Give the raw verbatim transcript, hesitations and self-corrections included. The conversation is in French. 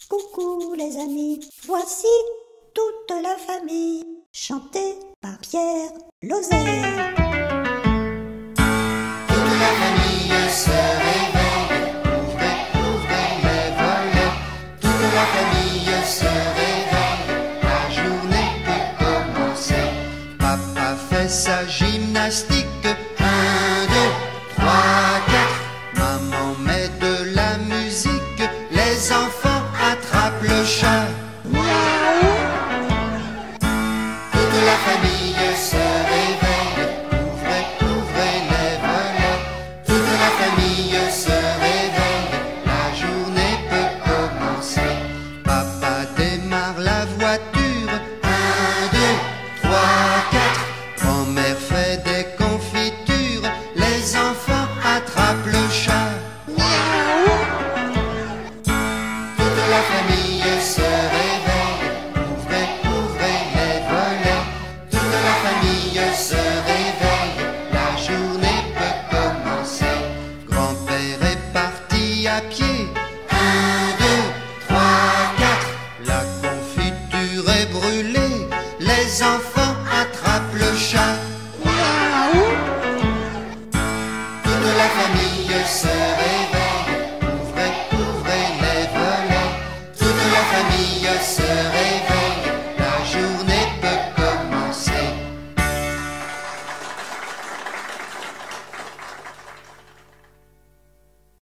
Coucou les amis, voici toute la famille, chantée par Pierre Lozère. Toute la famille se réveille, ouvrez, ouvrez les volets. Toute la famille se réveille, la journée peut commencer. Papa fait sa gymnastique, un, deux, trois, quatre. Maman met de la musique, les enfants attrapent le chat. Toute la famille se réveille, ouvrez, ouvrez les volets. Toute la famille se réveille, la journée peut commencer. Papa démarre la voiture, un, deux, trois, quatre. Grand-mère fait des confitures, les enfants attrapent le chat. Toute la famille se réveille, ouvrez, ouvrez les volets. Toute la famille se réveille, la journée peut commencer. Grand-père est parti à pied, un, deux, trois, quatre. La confiture est brûlée, les enfants